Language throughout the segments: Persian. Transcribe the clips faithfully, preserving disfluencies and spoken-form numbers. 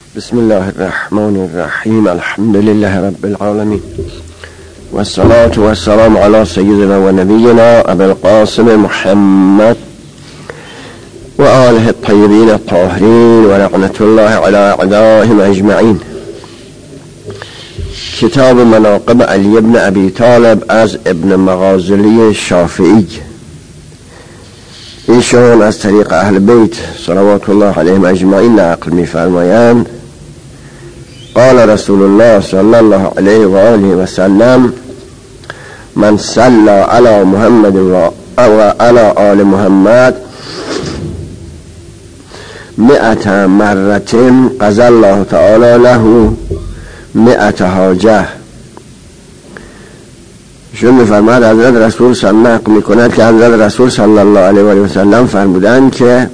بسم الله الرحمن الرحیم. الحمد لله رب العالمین والصلاة والسلام على سيدنا ونبينا ابي القاسم محمد و آله الطيبين الطاهرين و لعنة الله على اعدائهم اجمعین. کتاب مناقب علی ابن ابی طالب از ابن مغازلی شافعی. ایشان از طریق اهل بیت صلوات الله علیهم اجمعین نقل می فرمایند قال رسول الله صلی الله علیه و آله و سلم من صلى على محمد و على آل محمد مئة مرة قضى الله تعالی له مئة حاجه. شون میفرماد حضرت رسول صلی الله علیه و میکند که حضرت رسول صلی الله علیه و سلم فرمودند که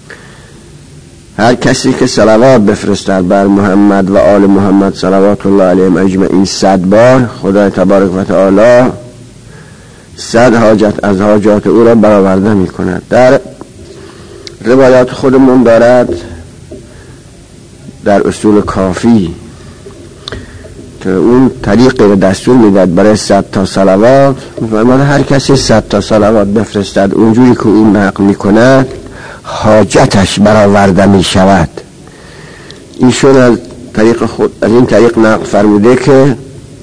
هر کسی که صلوات بفرستد بر محمد و آل محمد صلوات الله علیهم اجمعین صد بار، خدای تبارک و تعالی صد حاجت از حاجات او را برآورده میکند. در روایات خودمون دارد در اصول کافی که اون طریقی رو دستور میداد برای صد تا صلوات، میفرماد هر کسی صد تا صلوات بفرستد اونجوری که اون نقل میکند حاجتش برآورده میشود. ایشون از طریق خود از این طریق نقل فرموده که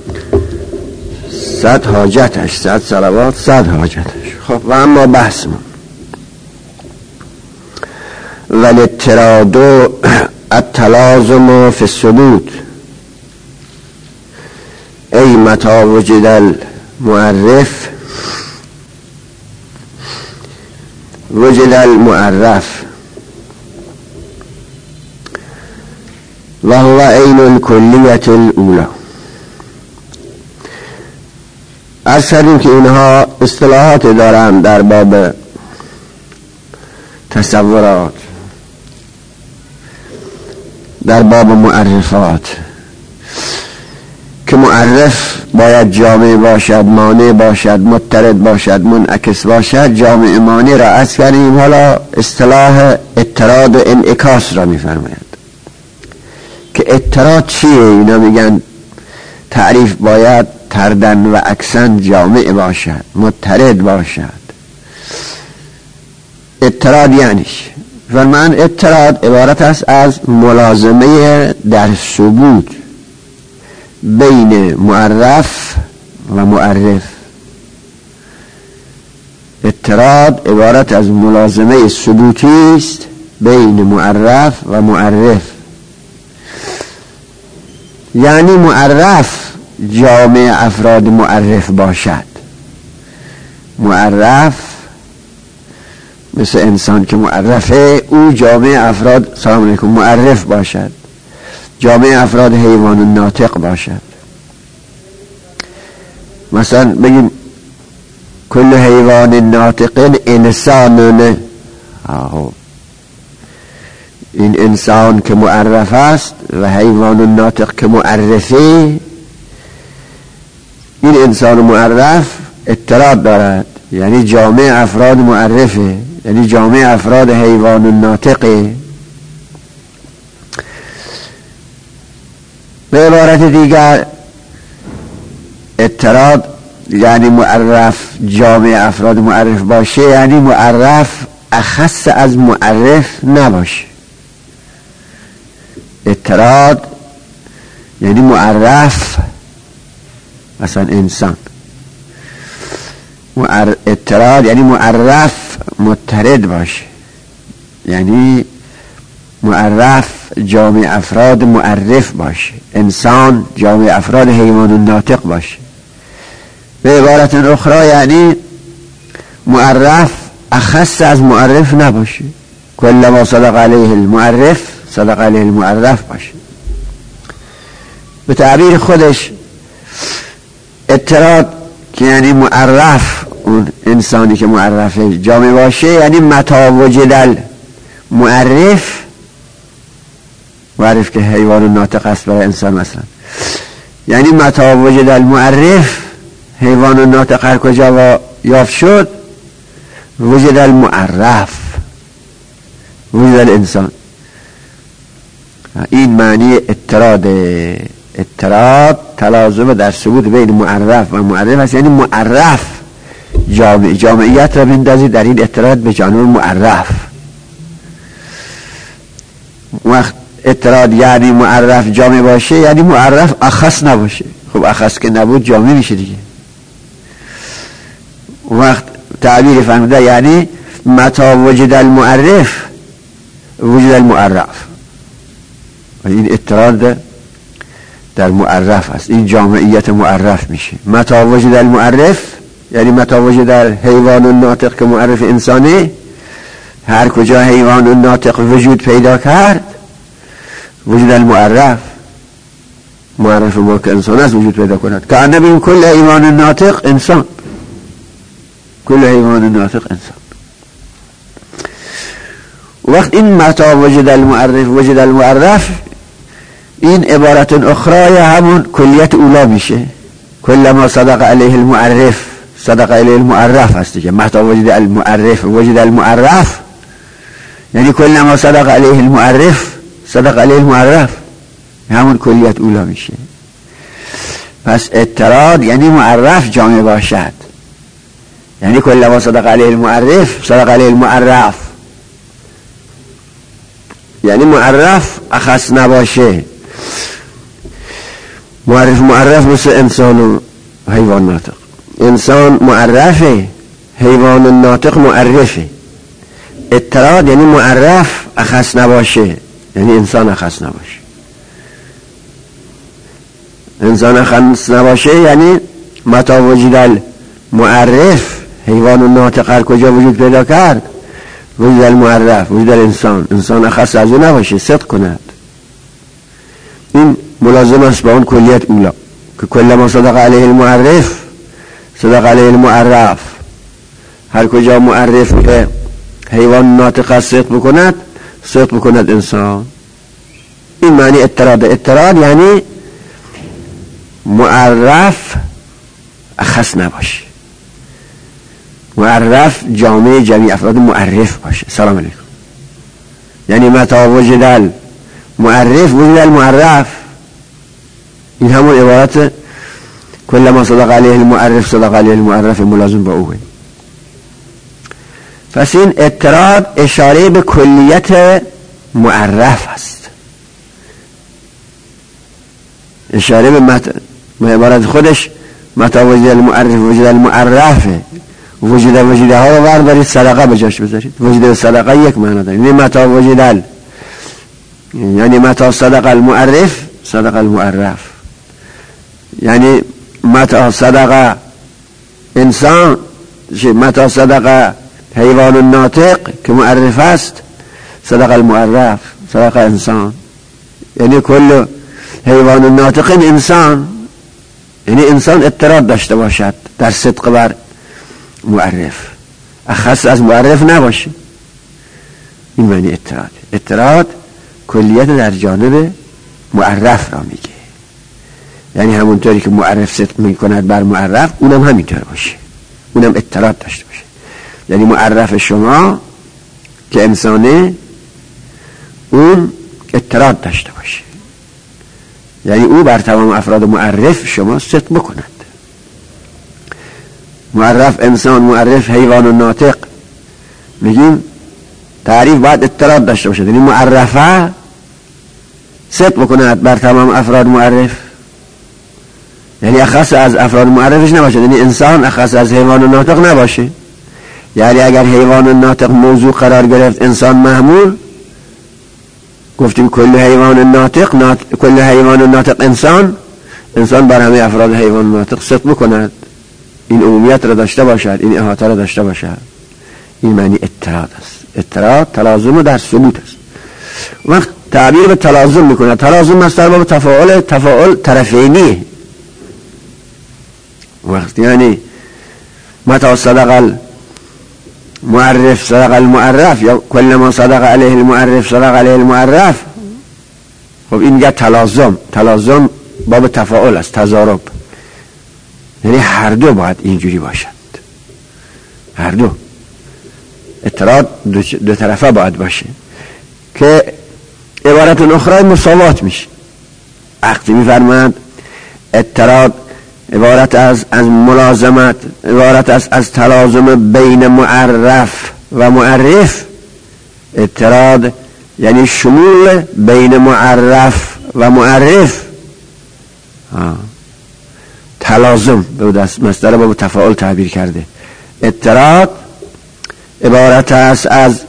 صد حاجتش، صد صلوات صد حاجتش. خب و اما بحث ما والاضطراد التلازم فی الثبوت ای متى وجد المعرف وجد المعرف و هو عین الکلیت الاولی. از کردیم که اینها اصطلاحات دارند در باب تصورات، در باب معرفات، که معرف باید جامع باشد، مانع باشد، مضطرد باشد، منعکس باشد. جامع مانع را از کردیم، حالا اصطلاح اضطراد و انعکاس را می‌فرمایند که اضطراد چیه؟ اینا میگن تعریف باید طردن و عکسن جامع باشد، مضطرد باشد. اضطراد یعنی فرمان اضطراد عبارت است از ملازمه در ثبوت بین معرف و معرف. اضطراد عبارت از ملازمه ثبوتی است بین معرف و معرف، یعنی معرف جامع افراد معرف باشد. معرف مثل انسان که معرفه، او جامع افراد سلام علیکم معرف باشد، جامع افراد حیوان ناطق باشد. مثلا بگیم کل حیوان ناطق انسان، آه این انسان که معرف است و حیوان ناطق که معرفه، این انسان معرف اضطراد دارد، یعنی جامع افراد معرفه، یعنی جامع افراد حیوان ناطقه. به عبارت دیگر اضطراد یعنی معرف جامع افراد معرف باشه، یعنی معرف اخص از معرف نباشه. اضطراد یعنی معرف مثلا انسان، اضطراد یعنی معرف مضطرد باشه، یعنی معرف جامع افراد معرف باشه، انسان جامع افراد حیوان ناطق باشه. به عبارت اخرى یعنی معرف اخص از معرف نباشه، کل ما صدق علیه المعرف صدق علیه المعرف باشه. به تعبیر خودش اضطراد که یعنی معرف، اون انسانی که معرفه جامع باشه، یعنی متى وجد المعرف، معرف که حیوان ناطق است برای انسان مثلا، یعنی متى وجد المعرف، حیوان ناطق هر کجا یافت شد، وجد المعرف، وجد الانسان. این معنی اضطراد. اضطراد تلازم در ثبوت بین معرف و معرف است، یعنی معرف جامع جامعیت را بندازید در این اضطراد به جانب معرف. وقت اضطراد یعنی معرف جامع باشه، یعنی معرف اخص نباشه. خب اخص که نبود جامع میشه دیگه. وقت تعبیر فهمیده یعنی متى وجد المعرف وجد المعرف. این اضطراد در معرف است، این جامعیت معرف میشه. متى وجد المعرف یعنی متى وجد الحیوان الناطق که معرف انسانه، هر کجا حیوان الناطق وجود پیدا کرد وجود المعرف، معرف ما که انسان است وجود پیدا کند. که انه بین کل حیوان الناطق انسان، کل حیوان الناطق انسان. وقت این متى وجد المعرف وجد المعرف، این عبارت اخرى همون کلیت اولا میشه. کل ما صدق علیه المعرف صدق علیه المعرف هست دیگه. متى وجد المعرف وجد المعرف یعنی کل ما صدق علیه المعرف صدق علیه المعرف، همون کلیت اولا میشه. پس اضطراد یعنی معرف جامع باشد، یعنی کل ما صدق علیه المعرف صدق علیه المعرف، یعنی معرف اخص نباشه. معرف معرف مثل انسان و حیوان ناطق. انسان معرفه، حیوان ناطق معرفه. اضطراد یعنی معرف اخص نباشه، یعنی انسان اخص نباشه. انسان اخص نباشه یعنی متى وجد المعرف، حیوان ناطق هر کجا وجود پیدا کرد وجود المعرف وجود الانسان، انسان اخص از او نباشه، صدق کند. این ملازم است با اون کلیت اولا که کل ما صدق علیه المعرف صدق علیه المعرف، هر کجا معرف حیوان ناطق صدق بکند صدق بکند انسان. این معنی اضطراد. اضطراد یعنی معرف اخص نباشه، معرف جامعه جمعی افراد معرف باشه. سلام علیکم. یعنی متى وجد المعرف وجد المعرف، این همون عبارت کل ما صدق علیه المعرف صدق علیه المعرف ملازم با اوه. پس این اضطراد اشاره به کلیت معرف است، اشاره به مت... عبارت خودش متى وجد المعرف وجد المعرف، وجد وجده ها رو بردارید صدقه بجاش بذارید. وجد و صدقه یک معنی داره. یعنی متى وجد یعنی متى صدق المعرف صدق المعرف، یعنی متى صدق انسان متى صدق حیوان الناطق که معرف است صدق المعرف صدق انسان، یعنی کل حیوان الناطق انسان، یعنی انسان اضطراد داشته باشد در صدق بر معرف، اخص از معرف نباشه. این معنی اضطراد. اضطراد کلیت در جانب معرف را میگه، یعنی همونطوری که معرف صدق میکند بر معرف اونم همینطور باشه، اونم اضطراد داشته باشه. یعنی معرف شما که انسانه اون اضطراد داشته باشه، یعنی او بر تمام افراد معرف شما صدق بکند. معرف انسان، معرف حیوان و ناطق، میگیم تعریف باید اضطراد داشته باشه، یعنی معرفه صدق بکند بر تمام افراد معرف، یعنی اخص از افراد معرفش نباشه، یعنی انسان اخص از حیوان و ناطق نباشه. یعنی اگر حیوان و ناطق موضوع قرار گرفت انسان محمول، گفتیم کل حیوان ناطق ناطق کل حیوان ناطق انسان، انسان بر همه افراد حیوان ناطق صدق بکند، این عمومیت را داشته باشد، این احاطه را داشته باشد. این معنی اضطراد است. اضطراد تلازم در ثبوت است. وقت تعبیر به تلازم میکنه، تلازم است در باب تفاعل، تفاعل طرفینیه. وقت یعنی متى صدق المعرف صدق المعرف یا کل ما صدق علیه المعرف صدق علیه المعرف، خب این یه تلازم. تلازم باب تفاعل است، تضارب، یعنی هر دو باید اینجوری باشند، هر دو. اضطراد دو, دو طرفه باید باشه که عبارت اخرى مساوات میشه. وقتی میفرماند اضطراد عبارت از از ملازمت، عبارت از از تلازم بین معرف و معرف، اضطراد یعنی شمول بین معرف و معرف، تلازم به دست مصدر با تفاعل تعبیر کرده. اضطراد عبارت است از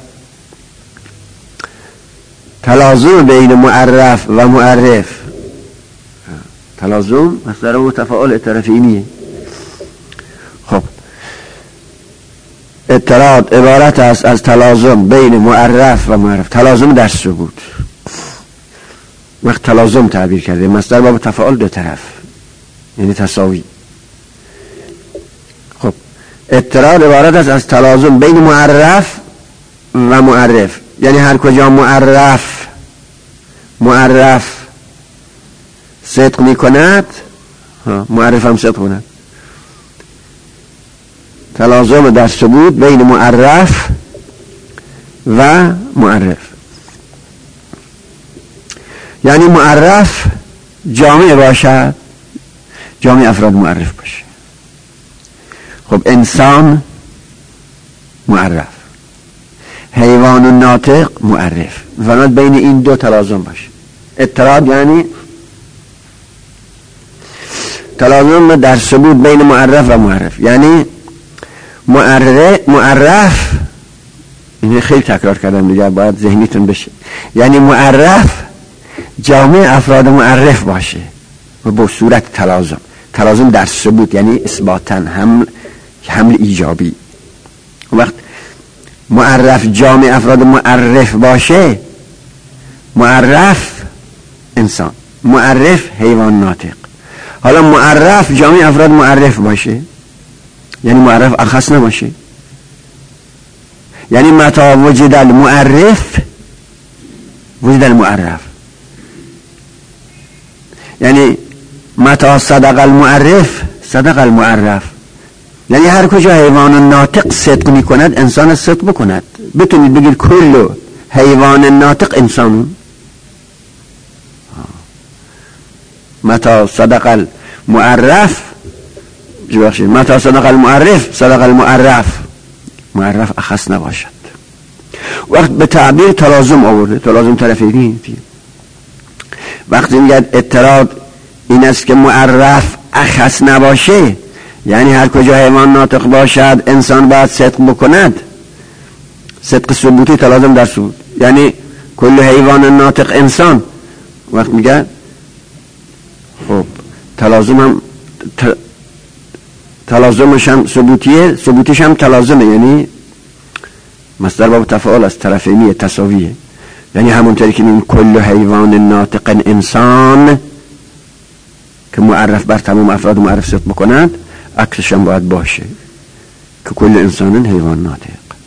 تلازم بین معرف و معرف. تلازم مصدر با تفاعل طرفینیه. خب اضطراد عبارت است از تلازم بین معرف و معرف، تلازم در ثبوت. وقت تلازم تعبیر کرده مصدر با تفاعل دو طرف یعنی تساوی. خب اضطراد عبارت است از تلازم بین معرف و معرف، یعنی هر کجا معرف معرف صدق می کند معرف هم صدق کند. تلازم در ثبوت بین معرف و معرف، یعنی معرف جامع باشد، جامع افراد معرف باشه. خب انسان معرف، حیوان ناطق معرف، فرمود بین این دو تلازم باشه. اضطراد یعنی تلازم در ثبوت بین معرف و معرف، یعنی معرف معرف این خیلی تکرار کردم دیگه باید ذهنیتون بشه، یعنی معرف جامع افراد معرف باشه و با صورت تلازم. تلازم در ثبوت یعنی اثباتاً، حمل حمل ایجابی. وقت معرف جامع افراد معرف باشه، معرف انسان، معرف حیوان ناطق. حالا معرف جامع افراد معرف باشه یعنی معرف اخص نباشه، یعنی متى وجد المعرف وجد المعرف، یعنی متى صدق المعرف صدق المعرف، یعنی هر کجا حیوان ناطق صدق می کند انسان صدق بکند. بتونید بگید کل حیوان ناطق انسان. متى صدق المعرف ببخشید متى صدق المعرف صدق المعرف، معرف اخص نباشد. وقت به تعبیر تلازم آورده، تلازم طرفینی. وقتی میگه اضطراد این است که معرف اخص نباشه، یعنی هر کجا حیوان ناطق باشد انسان باید صدق بکند. صدق ثبوتی تلازم در ثبوت، یعنی کل حیوان ناطق انسان. وقت میگه خب تلازم هم ت... تلازمش هم ثبوتیه، ثبوتیش هم تلازمه، یعنی مصدر باب تفاعل از طرفینی تساویه، یعنی همونطوری که این کل حیوان ناطق انسان که معرف بر تمام افراد معرف صدق بکنند، عکسش هم باید باشه که کل انسان حیوان ناطق.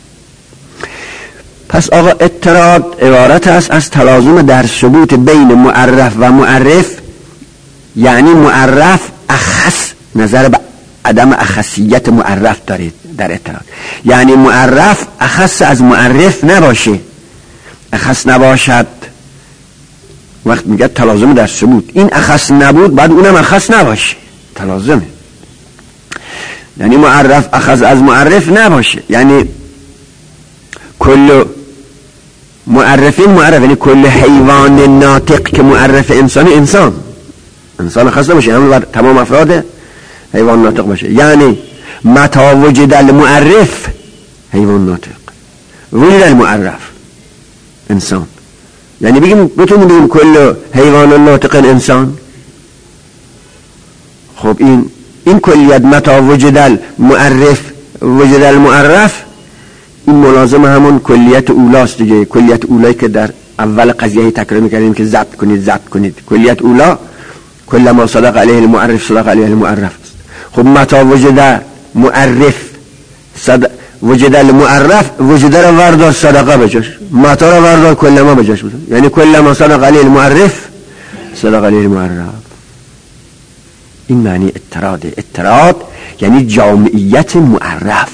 پس آقا اضطراد عبارت است از تلازم در ثبوت بین معرف و معرف، یعنی معرف اخص، نظر به عدم اخصیت معرف دارید در اضطراد، یعنی معرف اخص از معرف نباشه، اخص نباشد. وقت میگه تلازم در ثبوت، این اخص نبود بعد اونم اخص نباشه، تلازمه. یعنی معرف اخص از معرف نباشه، یعنی کل معرفین معرف، یعنی کل حیوان ناطق که معرف انسان انسان انسان اخص نباشه، یعنی بر تمام افراد حیوان ناطق باشه. یعنی متى وجد المعرف حیوان ناطق وجد المعرف انسان، یعنی بگیم بتونیم بگیم کل حیوان ناطق انسان. خب این این کلیت متى وجد المعرف وجد المعرف، این ملازم همون کلیت اولاست دیگه. کلیت اولایی که در اول قضیه تکرار می‌کردیم که ضبط کنید ضبط کنید، کلیت اولا کل ما صدق علیه المعرف صدق علیه المعرف. خب متى وجد معرف صدق وجد المعرف، وجد را وردار صدقه بجاش، متى را وردار کل ما بجاش بود، یعنی کل ما صدق علیه المعرف صدق علیه المعرف. این معنی اضطراده. اضطراد یعنی جامعیت معرف.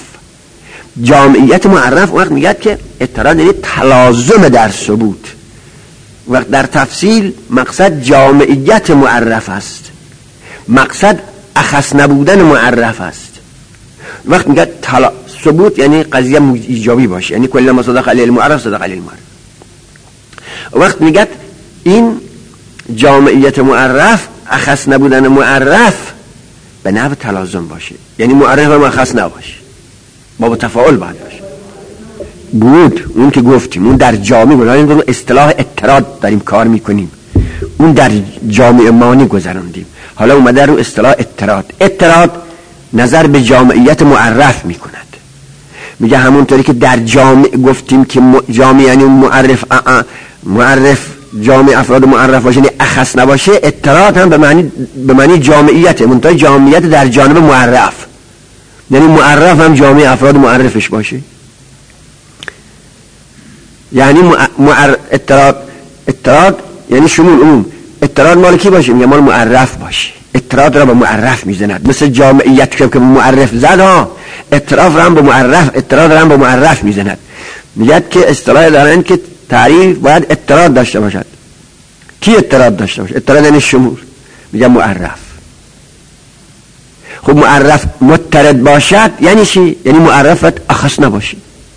جامعیت معرف وقت میگه که اضطراد یعنی تلازم در ثبوت. وقت در تفصیل مقصد جامعیت معرف است، مقصد اخص نبودن معرف است. وقت میگه طلا ثبوت یعنی قضیه ایجابی باشه، یعنی کل ما صدق علیه المعرف صدق علیه المعرف. وقت میگه این جامعیت معرف اخص نبودن معرف به نحو تلازم باشه، یعنی معرف هم اخص نباشه، با تفاعل باید باشه. بود اون که گفتیم اون در جامعه گذاریم، در اصطلاح اطراد داریم کار میکنیم، اون در جامعه مانی گذراندیم، حالا اومده رو اصطلاح اطراد. اطراد نظر به جامعیت معرف میکند، میگه همونطوری که در جامعه گفتیم که جامعه یعنی معرف معرف جامعه افراد معرف باشه، یعنی اخص نباشه، اطراد هم به معنی به معنی جامعیت، منتها جامعیت در جانب معرف، یعنی معرف هم جامعه افراد معرفش باشه. یعنی معر... اطراد اطراد یعنی شمول عموم. اطراد مال کی باشه؟ میگه مال معرف باشه. اطراد را به معرف میزند، مثل جامعیت که به معرف زد ها، اطراف را هم به معرف اطراد را هم به معرف میزند. میگه که اصطلاح دارن که تعریف باید اطراد داشته باشد. کی اطراد داشته باشه؟ اطراد یعنی شمول، میگه معرف. خب معرف مترد باشد یعنی چی؟ یعنی معرفت اخص نباشه.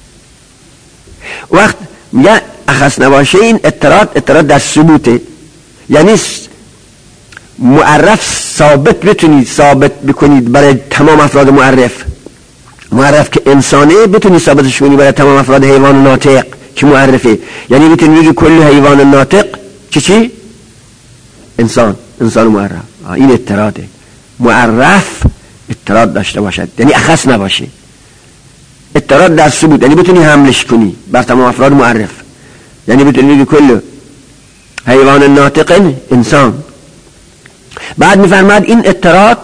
وقت میگه اخص نباشه، این اطراد اطراد در ثبوته، یعنی معرف ثابت بتونید ثابت بکنید برای تمام افراد معرف. معرف که انسانه بتونید ثابتش کنید برای تمام افراد حیوان ناطق که معرفه، یعنی میتونید بگید کل حیوان ناطق چی چی؟ انسان، انسان معرف. این اطراده. معرف اطراد داشته باشد یعنی اخص نباشه. اطراد در ثبوت یعنی بتونی حملش کنی بر تمام افراد معرف، یعنی بتونی بگی کل حیوان ناطق انسان. بعد میفرماد این اطراد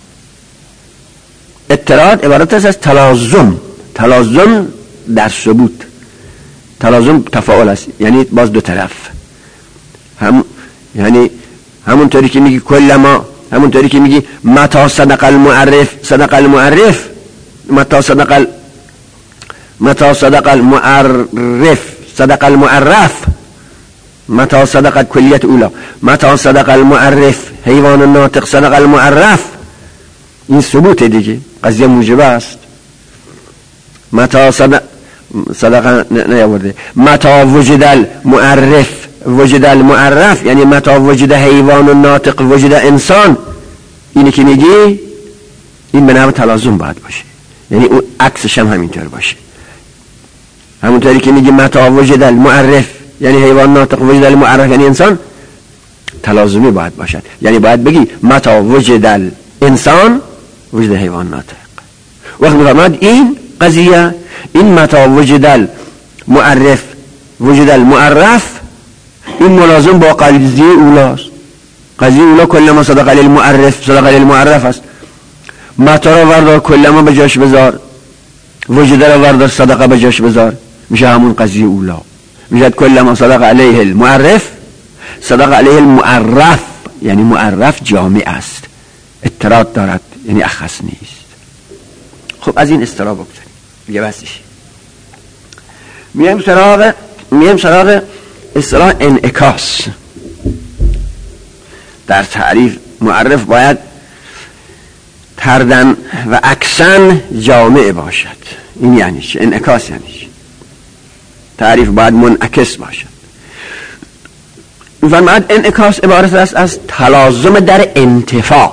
اطراد عبارت است از تلازم. تلازم در ثبوت، تلازم تفاعل است، یعنی باز دو طرف هم، یعنی همون طوری که میگی کل ما، همون طوری که میگی متا صدق المعرف صدق المعرف، متا صدق متا صدق المعرف صدق المعرف، متا صدق کلیت اولا، متا صدق المعرف حیوان الناطق صدق المعرف. این ثبوت دیگه، قضیه موجبه است. متا صدق صدق نیاورده، متا وجد المعرف وجد المعرف یعنی متا وجد حیوان الناطق وجد انسان. اینی که میگی این به نحو تلازم باید باشه، یعنی اون عکسش هم همینطور باشه. همونطوری که میگی متا وجد المعرف یعنی حیوان ناطق وجد المعرف یعنی انسان، تلازمی باید باشد، یعنی باید بگی متا وجد الانسان وجد حیوان ناطق. وقت میفرماد این قضیه، این متا وجد المعرف وجد المعرف، این ملازم با قضیه اولاست. قضیه اولا کل ما صدق علی المعرف صدق علی المعرف است. متا را وردار کل ما به جاش بذار، وجد را وردار صدقه به جاش بذار، میشه همون قضیه اولا. میشه کل ما صدق علیه المعرف صدق علیه المعرف، یعنی معرف جامع است، اطراد دارد یعنی اخص نیست. خب از این اصطلاح بگذاریم دیگه بسش. میایم سراغ میایم سراغ اصطلاح انعکاس. در تعریف معرف باید تردن و اکسن جامع باشد. این یعنی چه؟ انعکاس یعنی چه؟ تعریف باید منعکس باشد. می‌فرماید انعکاس عبارت است از تلازم در انتفاع.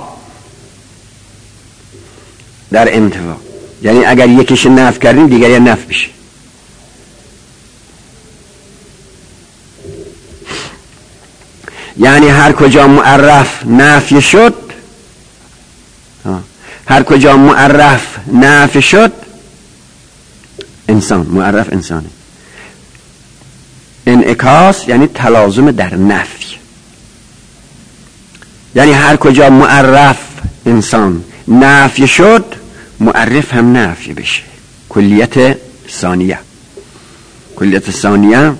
در انتفاع یعنی اگر یکیش نفی کردیم دیگری نفی بشه. یعنی هر کجا معرف نفی شد، هر کجا معرف نفی شد، انسان معرف انسانه. انعکاس یعنی تلازم در نفی، یعنی هر کجا معرف انسان نفی شد معرف هم نفی بشه. کلیت ثانیه، کلیت ثانیه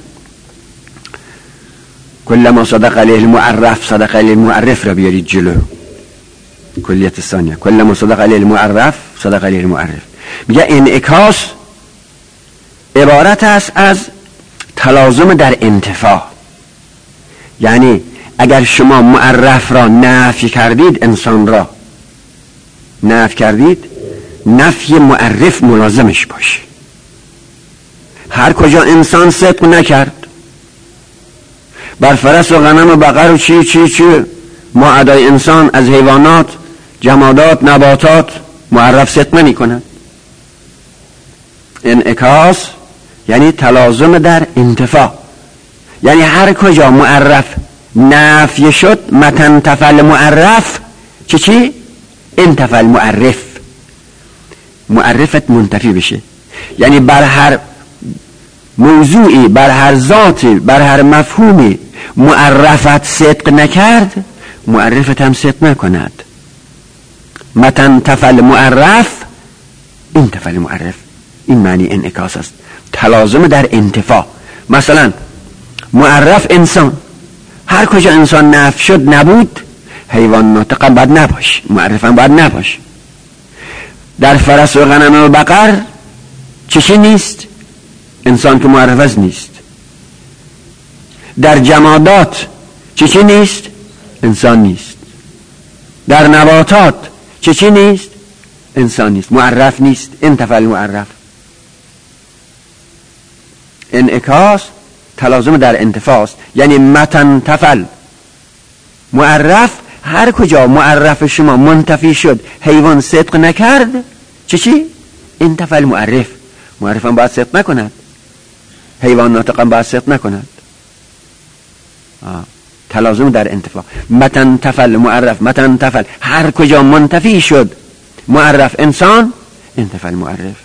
کل ما صدق علیه المعرف صدق علیه المعرف را بیارید جلو. کلیت ثانیه کل ما صدق علیه المعرف صدق علیه المعرف. میگه انعکاس عبارت است از تلازم در انتفاع، یعنی اگر شما معرف را نفی کردید، انسان را نفی کردید، نفی معرف ملازمش باشه. هر کجا انسان صدق نکرد، بر فرس و غنم و بقر و چی چی چی ما ادای انسان از حیوانات، جمادات، نباتات معرف صدق نمی کند. انعکاس یعنی تلازم در انتفاع، یعنی هر کجا معرف نفی شد، متن تفل معرف چی چی؟ انتفل معرف، معرفت منتفی بشه. یعنی بر هر موضوعی، بر هر ذاتی، بر هر مفهومی معرفت صدق نکرد، معرفت هم صدق نکند. متن تفل معرف انتفل معرف، این معنی انعکاس است، تلازم در انتفاع. مثلا معرف انسان، هر کجا انسان نفی شد نبود، حیوان ناطق هم باید نباش، معرف هم باید نباش. در فرس و غنم و بقر چشی نیست، انسان که معرف نیست. در جمادات چشی نیست، انسان نیست. در نباتات چشی نیست، انسان نیست، معرف نیست، انتفل معرف. انعکاس تلازم در انتفاع است، یعنی متن تفل معرف، هر کجا معرف شما منتفی شد، حیوان صدق نکرد، چی چی؟ انتفل معرف، معرف هم باید صدق نکند، حیوان ناطق هم باید صدق نکند. آه. تلازم در انتفاع. متن تفل معرف، متن تفل، هر کجا منتفی شد معرف انسان، انتفل معرف.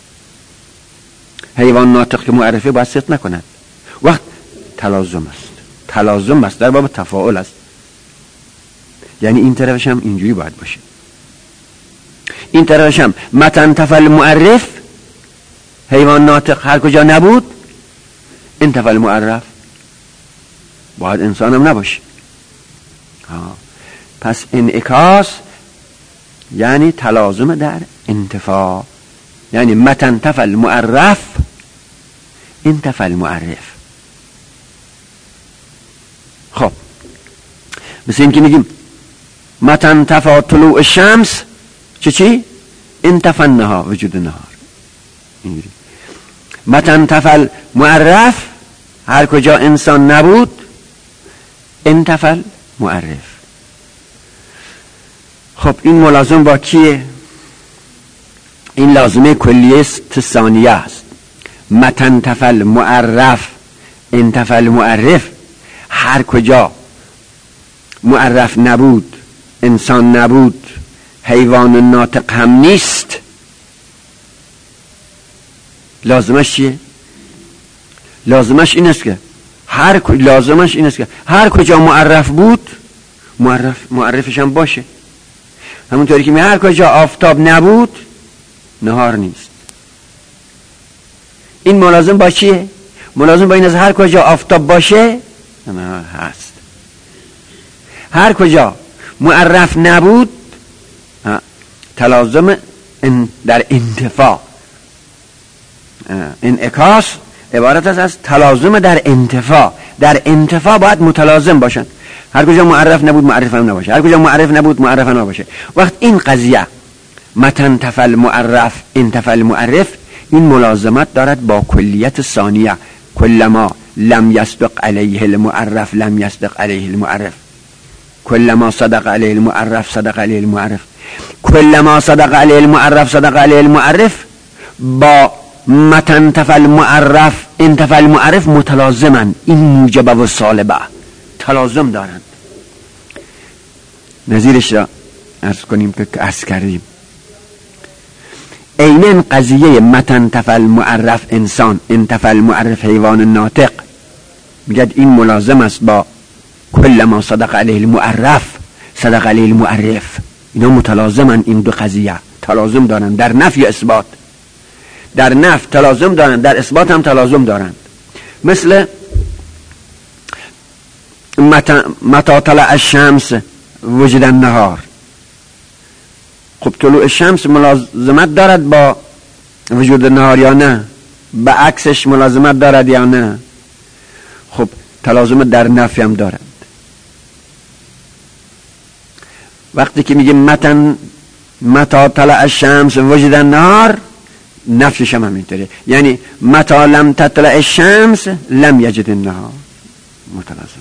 حیوان ناطق که معرفه باید صدق نکند، وقت تلازم است، تلازم است، در باب تفاعل است. یعنی این طرفش هم اینجوری باید باشه، این طرفش هم متن تفل معرف، حیوان ناطق هر کجا نبود، انتفل معرف، باید انسان هم نباشه. آه. پس انعکاس یعنی تلازم در انتفاع، یعنی متن تفل معرف انتفل معرف. خب مثل این که میگیم متن تفا طلوع الشمس چه چی؟ انتفل نهار، وجود نهار. اینجوری متن تفل معرف، هر کجا انسان نبود، انتفل معرف. خب این ملازم با کیه؟ این لازمه کلیه ثانیه است. متن تفل معرف انتفل معرف، هر کجا معرف نبود، انسان نبود، حیوان ناطق هم نیست، لازمش چیه؟ لازمش این است که هر ک... لازمش این است که هر کجا معرف بود، معرف معرفش هم باشه. همونطوری که می هر کجا آفتاب نبود، نهار نیست. این ملازم با چیه؟ ملازم با این از هر کجا آفتاب باشه، نهار هست. هر کجا معرف نبود، تلازم ان در انتفاع. انعکاس عبارت است از تلازم در انتفاع. در انتفاع باید متلازم باشن. هر کجا معرف نبود معرف هم نباشه، هر کجا معرف نبود معرف هم نباشه. وقت این قضیه متن تفل معرف انتفل معرف، این ملازمت دارد با کلیت ثانیه. کلما لم یسبق علیه المعرف لم یسبق علیه المعرف، کلما صدق علیه المعرف صدق علیه المعرف، کلما صدق علیه المعرف صدق علیه المعرف با متن تفل معرف انتفل معرف متلازمن. این موجبه و سالبه تلازم دارند. نظیرش را عرض کنیم که عرض کردیم. اینن قضیه متن تفل معرف انسان انتفل معرف حیوان ناطق، میگه این ملازم است با کل ما صدق علیه المعرف صدق علیه المعرف. اینا متلازمن، این دو قضیه تلازم دارند در نفی و اثبات. در نفی تلازم دارند، در اثبات هم تلازم دارند. مثل متى طلع الشمس وجد النهار. خب طلوع الشمس ملازمت دارد با وجود نهار یا نه؟ به عکسش ملازمت دارد یا نه؟ خب تلازم در نفی هم دارد. وقتی که میگه متن متا طلع الشمس وجد النهار، نفسش هم همینطوره، یعنی متا لم تطلع الشمس لم یجد النهار، متلازم.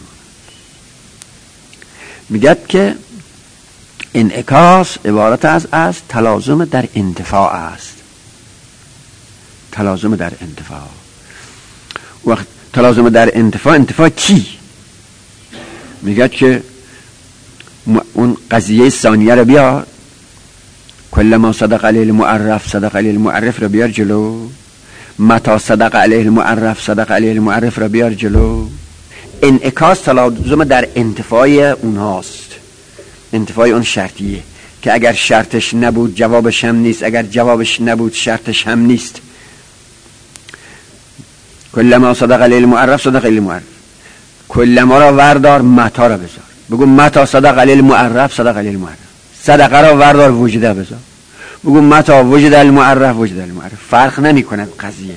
میگه که انعکاس عبارت از از تلازم در انتفاع است. تلازم در انتفاع. وقت تلازم در انتفاع، انتفاع کی؟ میگه که اون قضیه ثانیه رو بیار، کل ما صدق علیه المعرف صدق علیه المعرف رو بیار جلو، متا صدق علیه المعرف صدق علیه المعرف رو بیار جلو. انعکاس تلازم در انتفاع اونهاست، انتفاع اون شرطیه که اگر شرطش نبود جوابش هم نیست، اگر جوابش نبود شرطش هم نیست. کل ما صدق علیه المعرف صدق علیه المعرف، کل ما را وردار متا را بذار، بگو متا صدق علیه المعرف صدق علیه المعرف، صدقه را وردار وجوده بذار، بگو متا وجد المعرف وجد المعرف. فرق نمی کند قضیه.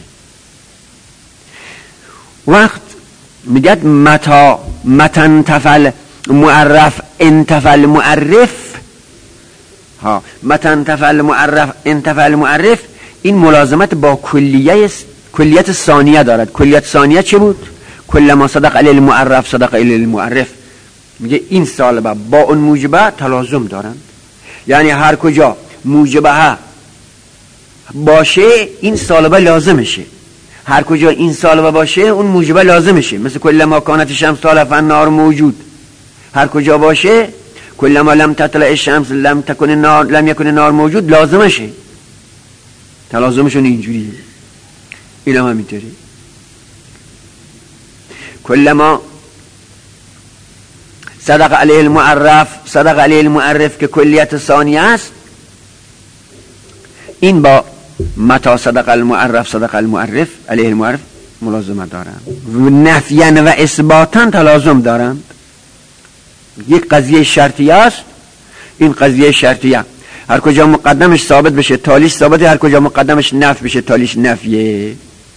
وقت میگد متا متن تفل معرف انتفل معرف، ها متن تفل معرف انتفل معرف، این ملازمت با کلیه کلیت ثانیه دارد. کلیت ثانیه چه بود؟ کل ما صدق علیه المعرف صدق علیه المعرف. میگه این سالبه با اون موجبه تلازم دارند، یعنی هر کجا موجبه باشه این سالبه لازمشه، هر کجا این سالبه باشه اون موجبه لازمشه. مثل کل ما کانت الشمس طالع فالنار موجود، هر کجا باشه کل ما لم تطلع الشمس لم تکن النار لم یکن النار موجود، لازمشه، تلازمشون اینجوریه. این هم همینطوره. کل ما صدق علیه المعرف صدق علیه المعرف که کلیت ثانیه است، این با متا صدق المعرف صدق المعرف علیه المعرف ملازمت دارند، نفیاً و اثباتاً تلازم دارند. یک قضیه شرطیه است، این قضیه شرطیه هر کجا مقدمش ثابت بشه تالیش ثابته، هر کجا مقدمش نفی بشه تالیش نفیه.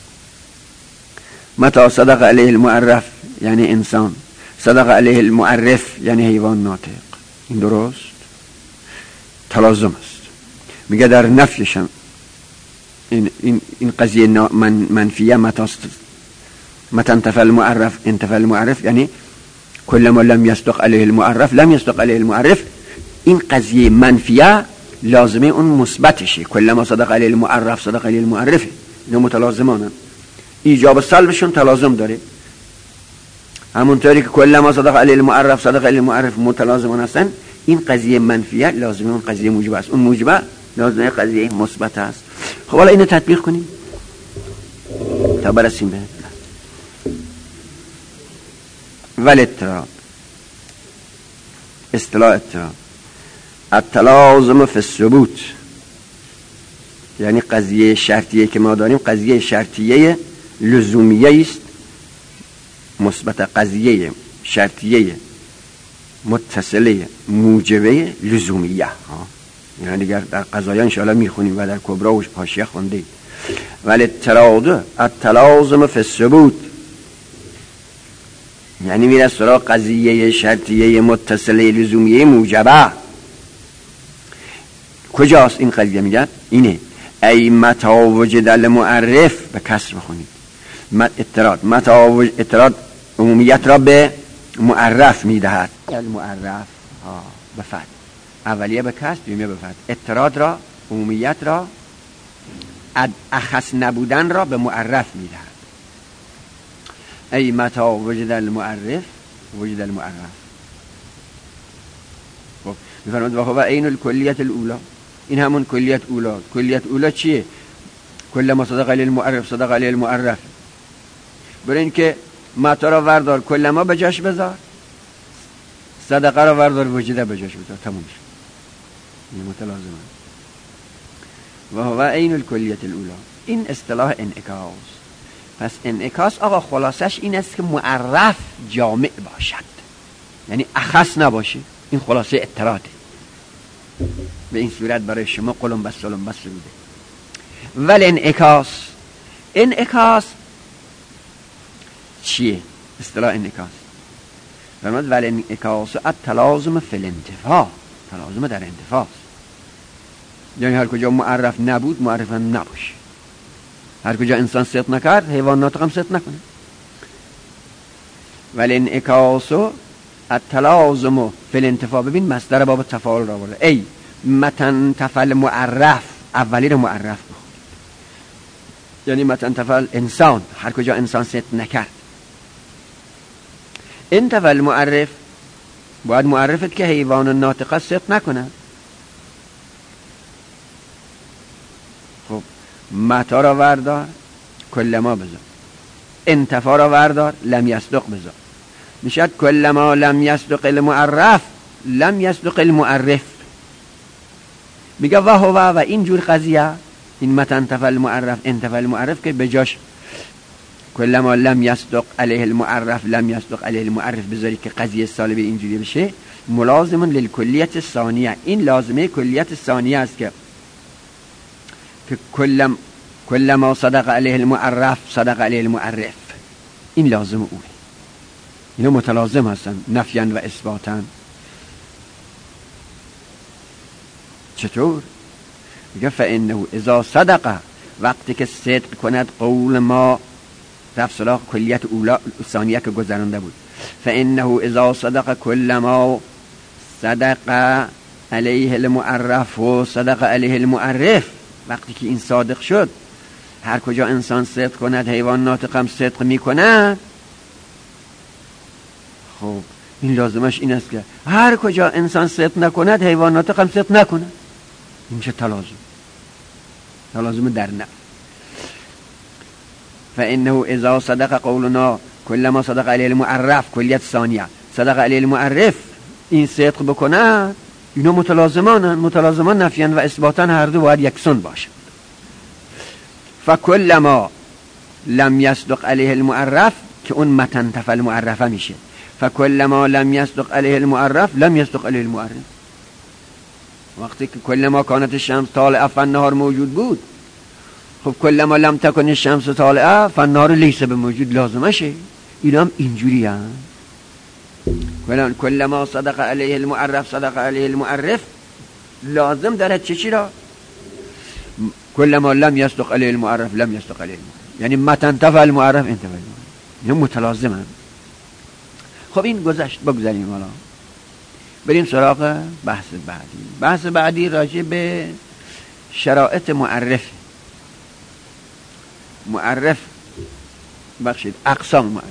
متا صدق علیه المعرف یعنی انسان، صدق علیه المعرف یعنی حیوان ناطق. این درست تلازم است. میگه در نفیشم این این این قضیه من منفیه، متا متا انتفى المعرف انتفى المعرف یعنی کل ما لم يصدق علیه المعرف لم يصدق علیه المعرف، این قضیه منفیه لازمه اون مثبتشه. کل ما صدق علیه المعرف صدق علیه المعرف، اینا متلازمانن، ایجاب و سلبشون تلازم داره. همونطوری که کل ما صدق علیه المعرف صدق علیه المعرف متلازمان هستن، این قضیه منفیه لازمه اون قضیه موجبه است، اون موجبه لازمه قضیه مثبت است. خب حالا اینو تطبیق کنیم تا برسیم به ولی اضطراب. اصطلاح اضطراب التلازم فی الثبوت، یعنی قضیه شرطیه که ما داریم قضیه شرطیه لزومیه است مثبت، قضیه شرطیه متصله موجبه لزومیه ها. یعنی دیگر در قضایا انشاءالله میخونیم و در کبرا و حاشیه خوندیم. ولی اضطراب التلازم فی الثبوت یعنی میره سراغ قضیه شرطیه متصله لزومیه موجبه. کجاست این قضیه؟ میگن اینه ای متا وجد المعرف، به کسر بخونید اضطراد، متا وجد اضطراد عمومیت را به معرف میدهد. المعرف ها به فتح، اولیه به کسر دومیه به فتح. اضطراد را عمومیت را اخص نبودن را به معرف میدهد. ای متا وجد المعرف وجد المعرف. خب میفرماد و هو عین الکلیت الاولی، این همون کلیت اولا. کلیت اولا چیه؟ کل ما صدق علیه المعرف صدق علیه المعرف. برای این که متا را وردار کل ما به جاش بذار، صدقه را وردار وجده به جاش بذار، تموم شد. این متلازمه. و هو عین الکلیت الاولی. این اصطلاح انعکاس. پس انعکاس آقا خلاصش این است که معرف جامع باشد، یعنی اخص نباشه. این خلاصه اضطراده. به این صورت برای شما قلم بس سلم بس بوده. ولی انعکاس، انعکاس چیه؟ اصطلاح انعکاس فرمود ولی انعکاس التلازم فی الانتفاع. تلازم در انتفاع است. یعنی هر کجا معرف نبود معرف هم نباشه، هر کجا انسان صدق نکرد حیوان ناطق هم صدق نکنه. ولی انعکاسو التلازم فی الانتفاع، ببین مصدر باب تفاعل را برده، ای متن تفل معرف، اولی رو معرف بخون، یعنی متن تفل انسان، هر کجا انسان صدق نکرد. انتفل معرف، باید معرفت که حیوان ناطقه صدق نکنه. خب متا را وردار، کل ما بذار، انتفا را وردار، لم یصدق بذار، میشد کل ما لم یصدق المعرف لم یصدق المعرف. میگه و هو و اینجور قضیه، این متن تفل معرف انتفل معرف که بجاش کل ما لم یصدق علیه المعرف لم یصدق علیه المعرف بذاری که قضیه سالب اینجوری بشه، ملازم للکلیت ثانیه، این لازمه کلیت ثانیه است که که کل کل ما صدق علیه المعرف صدق علیه المعرف، این لازم اوه، اینا متلازم هستن نفیاً و اثباتاً. چطور؟ میگه فانه اذا صدق، وقتی که صدق کند قول ما، تفصیلا کلیت اولا ثانیه که گذرانده بود، فانه اذا صدق کل ما صدق علیه المعرف و صدق علیه المعرف، وقتی که این صادق شد هر کجا انسان صدق کند حیوان ناطق هم صدق میکند. خب این لازمش این است که هر کجا انسان صدق نکند حیوان ناطق هم صدق نکند. این چه تلازم؟ تلازم در نفی. فانه اذا صدق قولنا کل ما صدق علیه المعرف، کلیت ثانیه صدق علیه المعرف، این صدق بکند، اینا متلازمان، متلازمان نفیاً و اثباتاً هر دو باید یکسان باشد. فکل ما لم یصدق علیه المعرف، که اون متن تفل معرفه میشه، فکل ما لم یصدق علیه المعرف لم یصدق علیه المعرف. وقتی که کل ما کانت الشمس طالعه فالنهار موجود بود، خب کل ما لم تکن الشمس طالعه فالنهار لیس بموجود لازمشه. اینا هم اینجوری هم کل ما صدق علیه المعرف صدق علیه المعرف لازم دارد چه چی را؟ کل ما لم یصدق علیه المعرف لم یصدق علیه المعرف، یعنی متن تفعل معرف انتفع المعرف، اینا متلازم هم. خب این گذشت، بگذاریم حالا بریم سراغ بحث بعدی. بحث بعدی راجع به شرایط معرف. معرف بخشید اقسام معرف.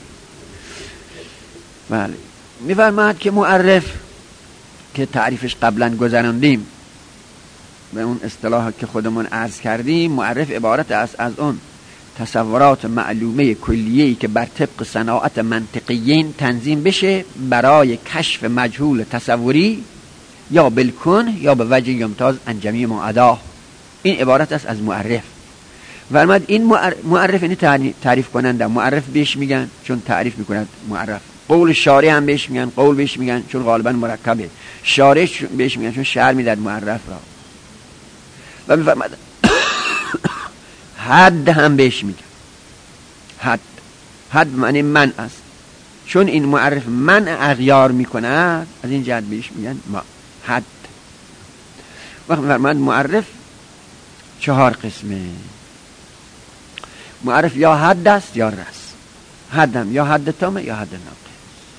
بله میفرماید که معرف که تعریفش قبلا گذراندیم به اون اصطلاح که خودمون عرض کردیم، معرف عبارت است از اون تصورات معلومه کلیه‌ای که بر طبق صناعت منطقیین تنظیم بشه برای کشف مجهول تصوری یا بالکن یا به وجه یمتاز عن جمیع ما عداه. این عبارت است از معرف. فرمود این معرف یعنی تعریف کننده، معرف بهش میگن چون تعریف میکند معرف. قول شارع هم بهش میگن، قول بهش میگن چون غالبا مرکبه. شارع بهش میگن چون شرع میداد معرف را. و میفرماد حد هم بهش میگن. حد حد معنی من است، چون این معرف من اغیار میکند از این جهت بهش میگن ما حد. وقت میفرماد معرف چهار قسمه. معرف یا حد است یا رس. حد هم یا حد تامه یا حد ناقص.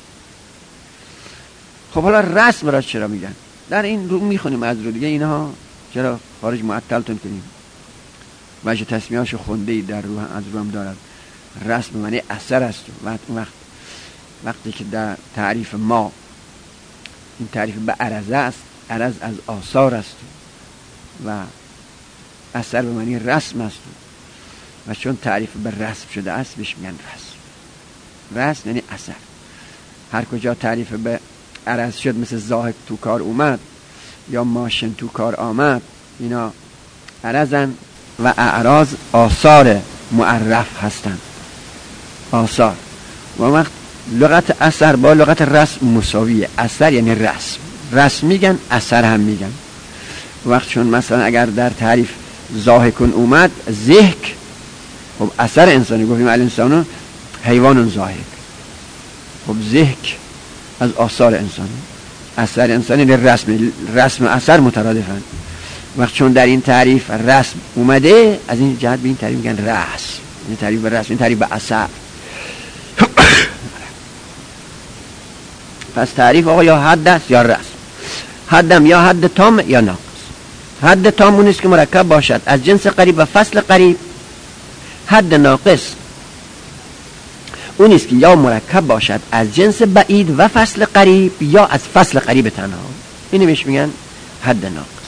خب حالا رسم را چرا میگن؟ در این رو میخونیم از رو دیگه اینها چرا خارج معطلتون کنیم. وجه تسمیهاشو خونده ای در روح از رو هم دارد. رسم معنی اثر است. وقت وقت وقتی که در تعریف ما این تعریف به عرضه است، عرض از آثار است و اثر به معنی رسم است و چون تعریف به رسم شده است بهش میگن رسم. رسم یعنی اثر. هر کجا تعریف به عرض شد مثل زاهد تو کار اومد یا ماشین تو کار آمد، اینا عرضن و اعراض آثار معرف هستند. آثار. و وقت لغت اثر با لغت رسم مساویه. اثر یعنی رسم. رسم میگن، اثر هم میگن. وقت چون مثلا اگر در تعریف زاهکون اومد ذهک، خب اثر انسانی گفتیم الانسانو حیوان زاهک، خب ذهک از آثار انسانی. اثر انسانی رسم رسم اثر مترادفن. وقت چون در این تعریف رسم اومده، از این جهت به این تعریف میگن رسم. این تعریف به رسم، این تعریف به اثر. پس تعریف آقا یا حد است یا رسم. حدم یا حد تام یا ناقص. حد تام اون است که مرکب باشد از جنس قریب و فصل قریب. حد ناقص اون است که یا مرکب باشد از جنس بعید و فصل قریب یا از فصل قریب تنها. اینو بهش میگن حد ناقص.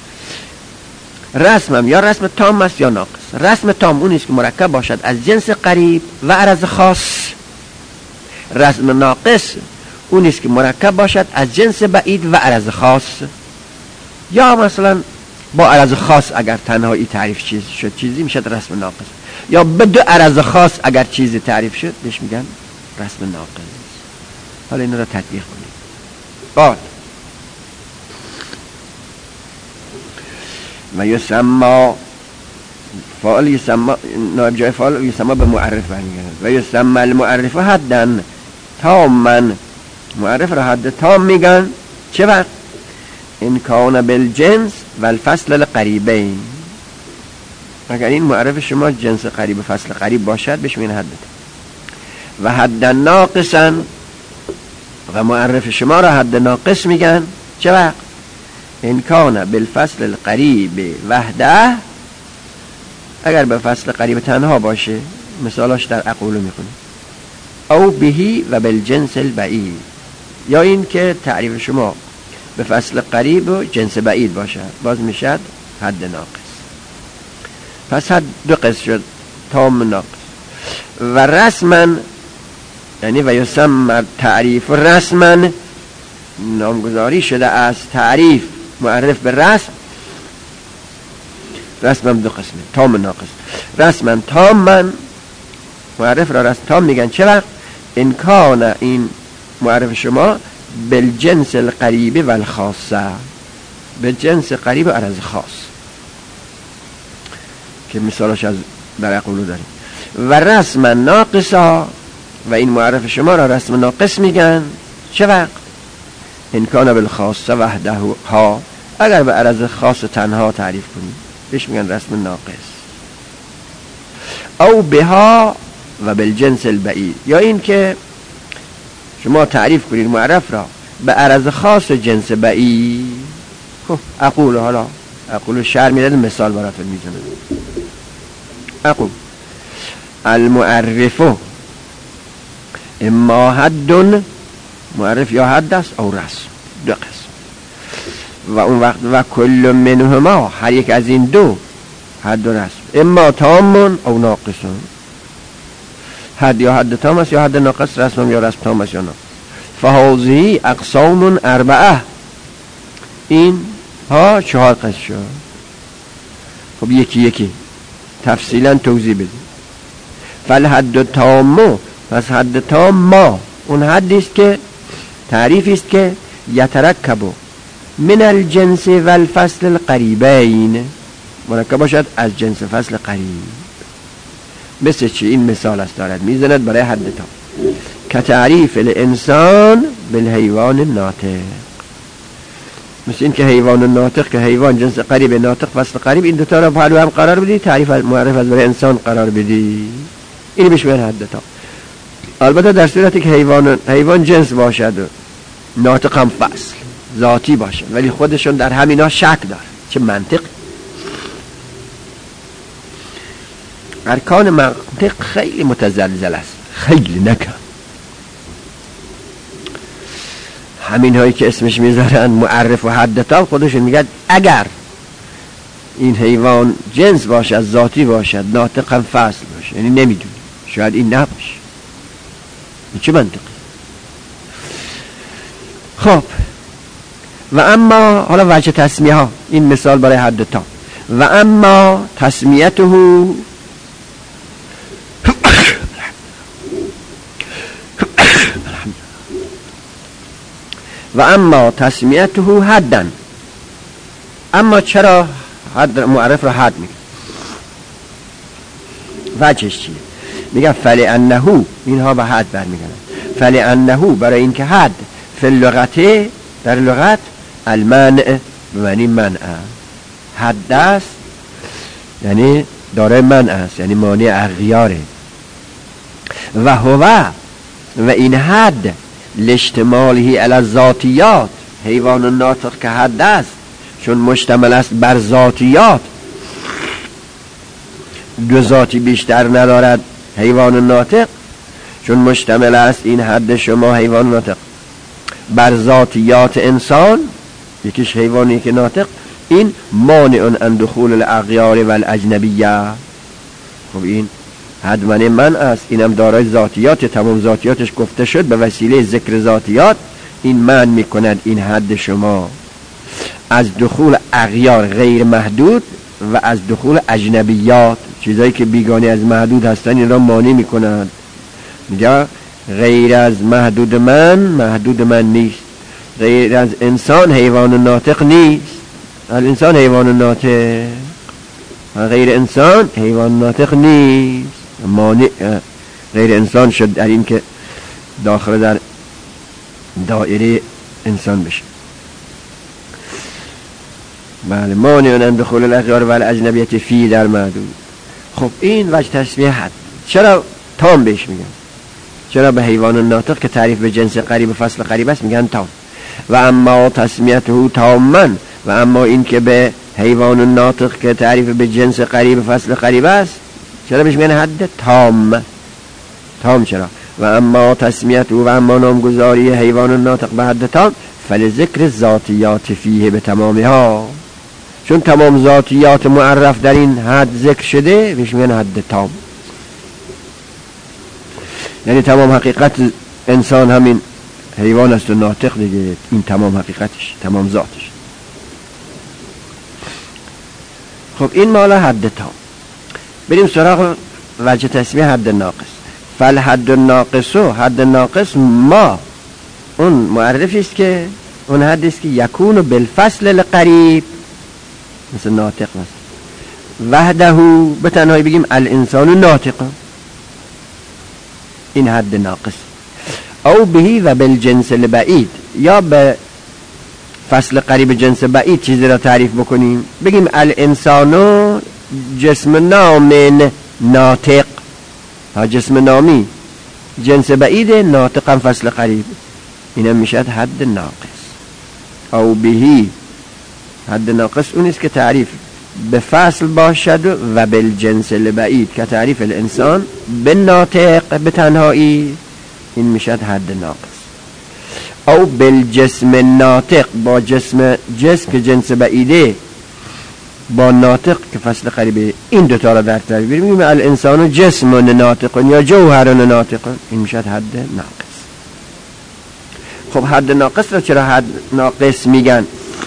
رسمم یا رسم تام است یا ناقص. رسم تام اون است که مرکب باشد از جنس قریب و عرض خاص. رسم ناقص اون است که مرکب باشد از جنس بعید و عرض خاص. یا مثلا با عرض خاص اگر تنهایی تعریف چیز شد چیزی میشد رسم ناقص، یا به دو عرض خاص اگر چیزی تعریف شد بهش میگن رسم ناقص. حالا این را تطبیق کنیم. بعد و یسمى فعل یسمى نائب جای فعل یسمى به معرف برمیگردد. و یسمى المعرف حدا تاما، معرف را حد تام میگن چه وقت؟ ان کان بالجنس و الفصل القریبین، اگر این معرف شما جنس قریب و فصل قریب باشد بهش میگن حد تام. و حد ناقصا، و معرف شما را حد ناقص میگن چه وقت؟ ان کان بالفصل القریب وحده، اگر به فصل قریب تنها باشه، مثالاش در اقولو میکنیم. او بهی و بالجنس البعید، یا این که تعریف شما به فصل قریب و جنس بعید باشه، باز میشد حد ناقص. پس حد دو قسم شد، تام ناقص. و رسما یعنی و یسمى تعریف رسما، نامگذاری شده از تعریف معرف به رسم. رسما دو قسمه، تام ناقص. رسما تاما، معرف را رسم تام میگن چه وقت؟ ان کان این معرف شما بالجنس القریب و الخاصه، به جنس قریب و عرض خاص که مثالش از در اقولو داریم. و رسم ناقصا، و این معرف شما را رسم ناقص میگن چه وقت؟ ان کان بالخاصه وحده ها، اگر به عرض خاص تنها تعریف کنیم بهش میگن رسم ناقص. او بها و بالجنس البعید، یا این که شما تعریف کنید معرف را به عرض خاص جنس بعید. خب اقول، حالا اقول شعر میداد مثال براتون میزنم. اقول المعرف اما حد، معرف یا حد است او رسم، دو قسم. و اون وقت و کل منهما، هر یک از این دو حد و رسم، اما تام او ناقص، حد یا حد تام است یا حد ناقص، رسم یا رسم تام است یا ناقص. فهذه اقسام اربعه، این ها چهار قسم شد. خب یکی یکی تفصیلا توضیح بدیم. فالحد تام، پس حد تام ما اون حدی است که تعریفی است که یترکب من الجنس و الفصل القریبین، مرکب باشد از جنس فصل قریب. مثل چی؟ این مثال است دارد میزند برای حد تام. که تعریف الانسان بالحیوان الناطق، مثل این که حیوان ناطق که حیوان جنس قریب، ناطق فصل قریب، این دوتا را پهلو هم قرار بدی، تعریف معرف از برای انسان قرار بدی، اینی بهش میگن حد تام. البته در صورتی که حیوان حیوان جنس باشد، ناطق هم فصل ذاتی باشد، ولی خودشون در همینا شک داره. چه منطق؟ ارکان منطق خیلی متزلزل است، خیلی نکن. همین هایی که اسمش میذارن معرف و حد تام، خودشون میگن اگر این حیوان جنس باشد، ذاتی باشد، ناطق هم فصل باشه، یعنی نمیدونی، شاید این نباشه. این چه منطقی؟ خب و اما حالا وجه تسمیه ها، این مثال برای حد تام. و اما تسمیته و اما تسمیته حدا، اما چرا حد معرف را حد میگه؟ وجهش چیه؟ میگه فلانه، اینها به حد برمیگردن. فلانه، برای اینکه حد فی اللغت در لغت المنع به معنی منع، حد است یعنی داره منع است، یعنی مانع اغیاره. و هو و این حد لاشتماله علی الذاتیات، حیوان ناطق که حد است چون مشتمل است بر ذاتیات، دو ذاتی بیشتر ندارد حیوان ناطق، چون مشتمل است این حد شما حیوان ناطق بر ذاتیات انسان، یکیش حیوانی که ناطق، این مانع عن دخول الاغیار و الاجنبیه. خب این حد من من است، اینم دارای ذاتیات، تمام ذاتیاتش گفته شد، به وسیله ذکر ذاتیات این من میکند این حد شما از دخول اغیار غیر محدود و از دخول اجنبیات، چیزایی که بیگانه از محدود هستن، این را مانع میکنند. میگه غیر از محدود من محدود من نیست، غیر از انسان حیوان ناطق نیست، الانسان حیوان ناطق، غیر انسان حیوان ناطق نیست، مانع غیر انسان شد در این که داخل در دایره انسان بشه. بله، مانع عن دخول الاغیار و الاجنبیت فی در محدود. خب این وجه تسمیه حد. چرا تام بهش میگن؟ چرا به حیوان ناطق که تعریف به جنس قریب فصل قریب است میگن تام؟ و اما تسمیته تامن، و اما این که به حیوان ناطق که تعریف به جنس قریب فصل قریب است چرا بهش میگن حد تام؟ تام چرا؟ و اما تسمیته و اما نامگذاری حیوان ناطق به حد تام فلذکر ذاتیات فیه به تمامها، چون تمام ذاتیات معرف در این حد ذکر شده بهش میگن حد تام. یعنی تمام حقیقت انسان همین حیوان است و ناطق دیگه، این تمام حقیقتش، تمام ذاتش. خب این مالا حد تام. بریم سراغ وجه تسمیه حد ناقص. فالحد الناقص، حد ناقص ما اون معرفی است که اون حدی است که یکون بالفصل القریب، مثل ناطق مثل وحده به تنهایی بگیم الانسان ناطق، این حد ناقص. او بهی و بالجنس البعید، یا به فصل قریب جنس بعید چیزی را تعریف بکنیم، بگیم الانسان جسم نام ناطق، ها جسم نامی جنس بعید، ناطقا فصل قریب، اینم میشد حد ناقص. او بهی حد ناقص اونیست که تعریف به فصل باشد و بالجنس البعید که تعریف الانسان به ناطق به تنهایی، این میشد حد ناقص. او بالجسم ناطق، با جسم جسم که جنس بعیده با ناطق که فصل قریبه، این دوتا را در تعریف میگیم الانسان جسم ناطق یا جوهر ناطق، این میشد حد ناقص. خب حد ناقص را چرا حد ناقص میگن؟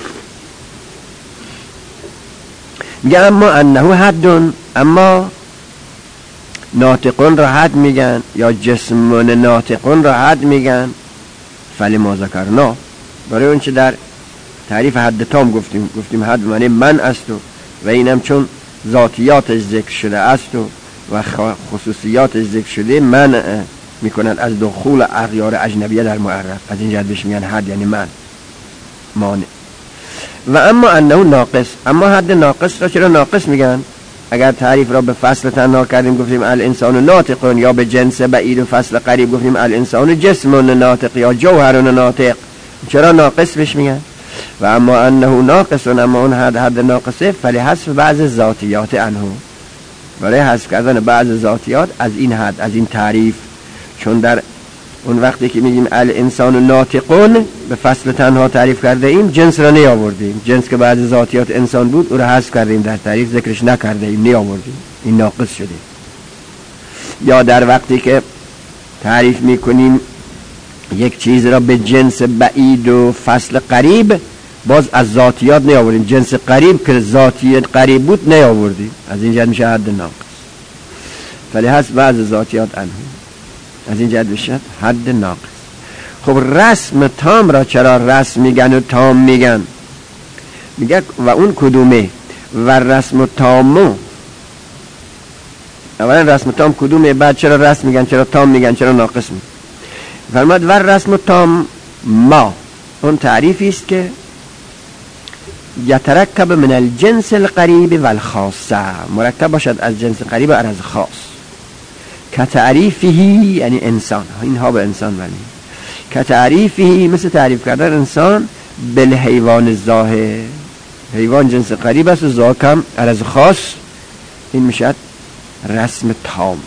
میگن اما انه حد، اما ناطقون را حد میگن یا جسم ناطقون را حد میگن. فلما ذکرنا، برای اون چه در تعریف حد تام گفتیم، گفتیم حد معنی من است و اینم چون ذاتیاتش ذکر شده است و خصوصیاتش ذکر شده من میکنن از دخول اغیار اجنبیه در معرف، از این جهت بهش میگن حد یعنی من، مانع. و اما انه ناقص، اما حد ناقص را چرا ناقص میگن؟ اگر تعریف را به فصل تنها کردیم گفتیم الانسان ناطق، یا به جنس بعید و فصل قریب گفتیم الانسان جسم ناطق یا جوهر ناطق، چرا ناقص بهش میگن؟ و اما انه ناقص، اما اون حد حد ناقصه فلحذف بعض ذاتیات عنه، برای حذف کردن بعض ذاتیات از این حد، از این تعریف. چون در اون وقتی که میگیم الانسان ناطقون به فصل تنها تعریف کرده ایم، جنس را نیاوردیم، جنس که بعض ذاتیات انسان بود او را حذف کردیم، در تعریف ذکرش نکرده ایم، نیاوردیم، این ناقص شده. یا در وقتی که تعریف میکنیم یک چیز را به جنس بعید و فصل قریب، باز از ذاتیات نیاوردیم، جنس قریب که ذاتیت قریب بود نیاوردیم، از این جهت میشه حد ناقص. فلحذف بعض ذاتیات عنه، از این جهت بشد حد ناقص. خب رسم تام را چرا رسم میگن و تام میگن؟ میگه و اون کدومه؟ و رسم تامو، اولا رسم تام کدومه، بعد چرا رسم میگن، چرا تام میگن، چرا ناقص میگن؟ فرماد و رسم تام ما، اون تعریفی است که یترکب من الجنس القریب و الخاصه، مرکب باشد از جنس قریب و از خاص. که تعریفی یعنی انسان، اینها به انسان ولی که تعریفی مثل تعریف کردن انسان بالحیوان الظاهر، حیوان جنس قریب است و ذاکم از خاص، این میشد رسم تام.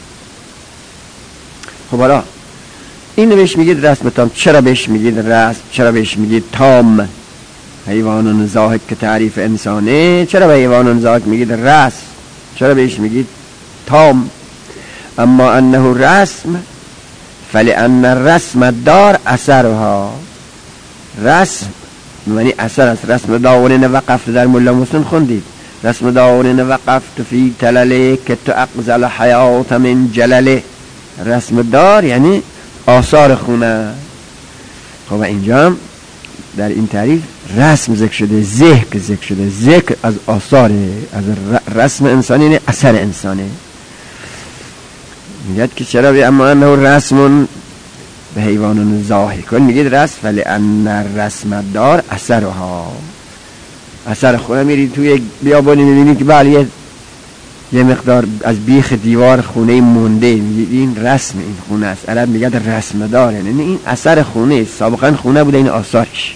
خب حالا این بهش میگید رسم تام. چرا بهش میگید رسم؟ چرا بهش میگید تام؟ حیوان ضاحک که تعریف انسانه، چرا به حیوان ضاحک میگید رسم؟ چرا بهش میگید تام؟ اما انه رسم فلان الرسم دار اثرها، رسم یعنی اثر است. رسم داورین وقفت در ملا مسلم خوندید، رسم داورین وقفت فی تلله که تو اقزل حیات من جلله. رسم دار یعنی آثار خونه. خب اینجا در این تعریف رسم ذکر شده، ذکر ذکر شده، ذکر از آثار، از رسم انسانی یعنی اثر انسانه. میگه که چرا بی اما انه رسم به حیوان ظاهر کن، میگید رسم فلان الرسم دار اثرها، اثر خونه. میرید توی بیابانی میبینید که بله یه مقدار از بیخ دیوار خونه مونده، میگید این رسم این خونه است. عرب میگه رسم دار، یعنی این اثر خونه است، سابقا خونه بوده این آثارش.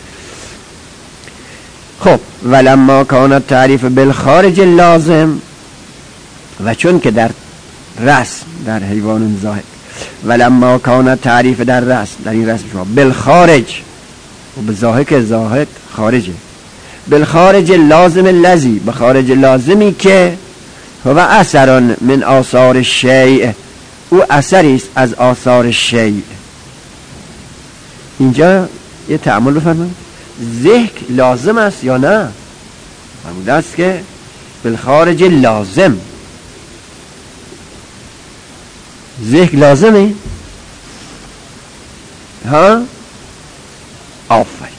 خب ولما کانت تعریف بالخارج لازم، و چون که در رسم در حیوان ظاهر، ولما کانت تعریف در رسم، در این رسم شما بالخارج و بظاهک ظاهک خارجه، بالخارج لازم الذی، بخارج لازمی که هو اثر من آثار شیء، او اثری است از آثار شیء. اینجا یه تأمل بفرمایید، ذکر لازم است یا نه؟ فرموده است که بالخارج لازم، ذکر لازمه ها؟ آفرین.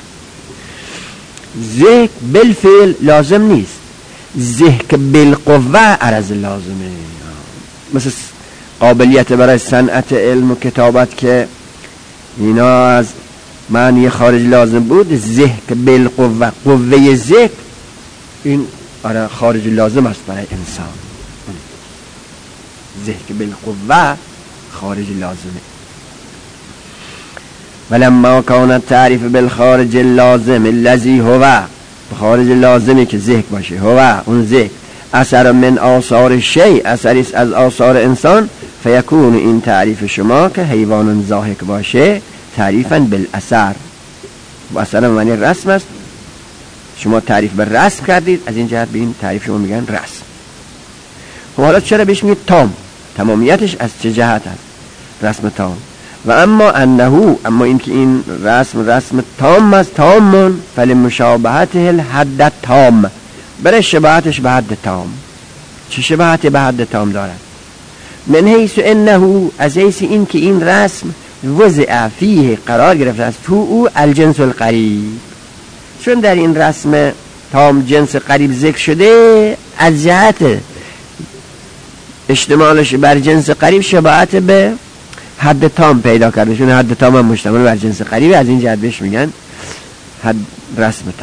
ذکر بالفعل لازم نیست، ذکر بالقوه عرض لازمه. مثل قابلیت برای صنعت علم و کتابت که اینا از معنی خارج لازم بود، ذکر بالقوه، قوه ذکر این آره خارج لازم است برای انسان. ذکر بالقوه خارج لازمه. ولما کانت تعریف بالخارج اللازم الذی هو، خارج لازمی که ذکر باشه، هو اون ذکر اثر من آثار شیء، اثری است از آثار انسان، فیکون این تعریف شما که حیوان ضاحک باشه تعریفا بالاثر، و اثر معنی رسم است. شما تعریف به رسم کردید، از این جهت به این تعریف شما میگن رسم. خب حالا چرا بهش میگید تام؟ تمامیتش از چه جهت است رسم تام؟ و اما انه، اما این که این رسم رسم تام است، تامون فلمشابهته الحد تام، برای شباهتش به حد تام. چه شباهتی به حد تام دارد؟ من حیث انه، از حیث این که این رسم وضع فیه قرار گرفته است تو او الجنس القریب، چون در این رسم تام جنس قریب ذکر شده، از جهت اشتمالش بر جنس قریب شباهت به حد تام پیدا کرده، چون حد تام هم مشتمل بر جنس قریب، از این جهت بهش میگن حد رسم تام.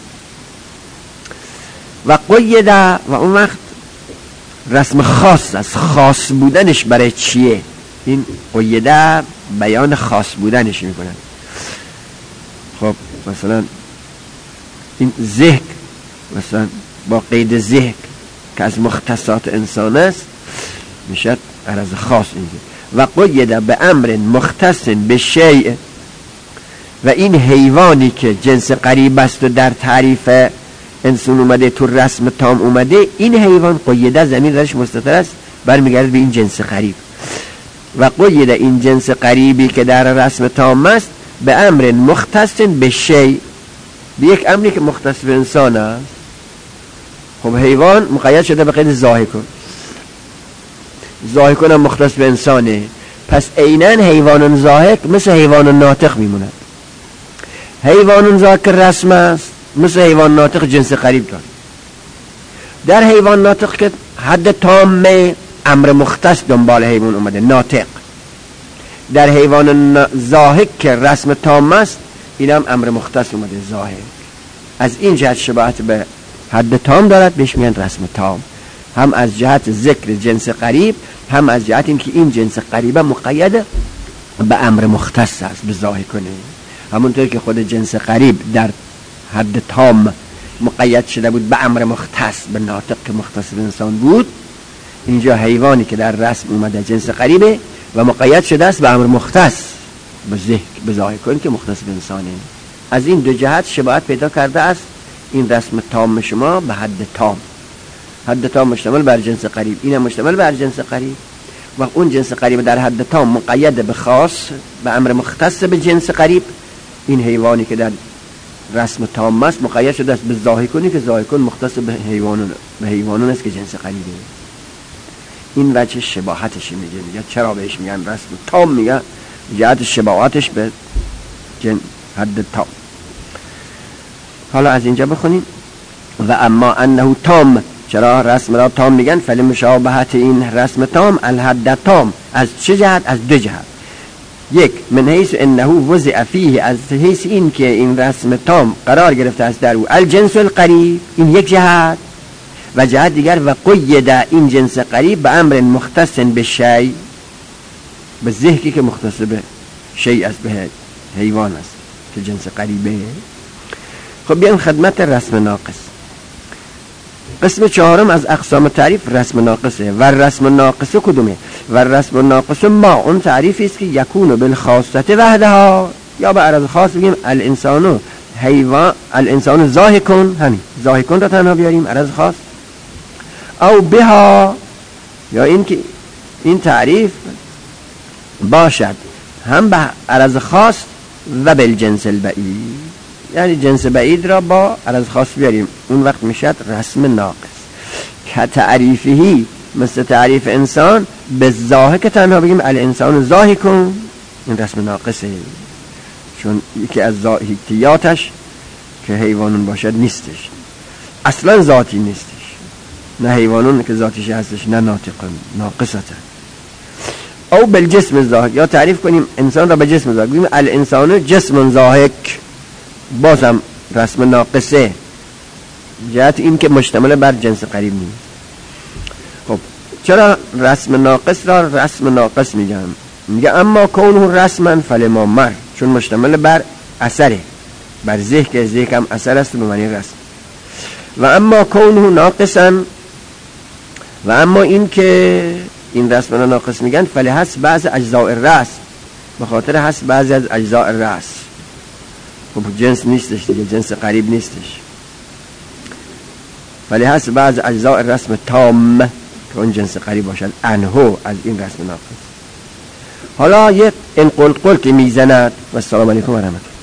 و قیده، و اون وقت رسم خاص است. خاص بودنش برای چیه؟ این قیده بیان خاص بودنش میکنن. خب مثلا این ذکر، مثلا با قید ذکر که از مختصات انسان است میشد عرض خاص اینجا. و قیده به امر مختص به شیء، و این حیوانی که جنس قریب است و در تعریف انسان اومده، تو رسم تام اومده، این حیوان قیده زمین درش مستتر است، برمیگرد به این جنس قریب. و قیده این جنس قریبی که در رسم تام است به امر مختص به شیء، به یک امری که مختص به انسان است. خب حیوان مقید شده به قید ضاحکون، ضاحکون هم مختص به انسانه، پس عیناً حیوان ضاحک مثل حیوان ناطق میموند. حیوان ضاحک رسم است، مثل حیوان ناطق جنس قریب دارد. در حیوان ناطق که حد تام امر مختص دنبال حیوان اومده، ناطق. در حیوان ضاحک که رسم تام است، اینم امر مختص اومده ظاهر. از این جهت شباهت به حد تام دارد، بهش میگن رسم تام. هم از جهت ذکر جنس قریب، هم از جهت این که این جنس قریبه مقید به امر مختص است، به ظاهر کنه. همونطور که خود جنس قریب در حد تام مقید شده بود به امر مختص، به ناطق که مختص به انسان بود، اینجا حیوانی که در رسم اومده جنس قریبه و مقید شده است به امر مختص، به ذکر، به ظاهر کن که مختص به انسانه. از این دو جهت شباهت پیدا کرده است این رسم تام شما به حد تام. حد تام مشتمل بر جنس قریب، اینم مشتمل بر جنس قریب. و اون جنس قریب در حد تام مقید به خاص، به امر مختص به جنس قریب. این حیوانی که در رسم تام است مقید شده است به ظاهر کنی که ظاهر کن مختص به حیوانون، به حیوانون است که جنس قریبه. این وجه شباهتش میگه. میگه چرا بهش میگن رسم تام؟ میگه جهت شباهتش به جن حد تام. حالا از اینجا بخونیم و اما انه تام، چرا رسم را تام میگن؟ فلی مشابهت این رسم تام الحد تام. از چه جهت؟ از دو جهت. یک، من حیث انه وضع فیه، از حیث این که این رسم تام قرار گرفته است در او الجنس القریب، این یک جهت. و جهت دیگر و قید این جنس قریب به امر مختص به شیء، به ذهنی که مختص به شیء است، به حیوان است که جنس قریبه. خب بیایم خدمت رسم ناقص. قسم چهارم از اقسام تعریف رسم ناقصه. و رسم ناقصه کدومه؟ و رسم ناقصه ما اون تعریفی است که یکون بالخاصه وحدها، یا به عرض خاص بگیم الانسانو حیوان، الانسان ضاحکون، همین ضاحکون را تنها بیاریم عرض خاص، او بها، یا این که این تعریف باشد هم به عرض خاص و بالجنس البعید، یعنی جنس بعید را با عرض خاص بیاریم، اون وقت میشد رسم ناقص. که تعریفی مثل تعریف انسان به ظاهر که تنها بگیم الانسان ضاحکون، این رسم ناقصه، چون یکی از ذاتیاتش که حیوانون باشد نیستش، اصلا ذاتی نیستش. نه حیوانون که ذاتیش هستش، نه ناطقون، ناقصه. او بالجسم ضاحک، یا تعریف کنیم انسان را به جسم ضاحک، بگیم الانسان جسم ضاحک، بازم رسم ناقصه، جهت این که مشتمل بر جنس قریب نیست. خب چرا رسم ناقص را رسم ناقص میگم؟ میگه اما کونه رسما فلما مر، چون مشتمل بر اثره، بر ذهن، که ذهن هم اثر است به معنی رسم. و اما کونه ناقصا، و اما این که این رسم را ناقص میگن فلی هست بعض اجزاء الرأس، به خاطر هست بعضی از اجزاء الرأس. خب جنس نیستش دیگه، جنس قریب نیستش. ولی هست بعض اجزاء رسم تام که اون جنس قریب باشد انهو از این رسم ناقص. حالا یک انقل قلقی میزند و السلام علیکم و رحمت الله.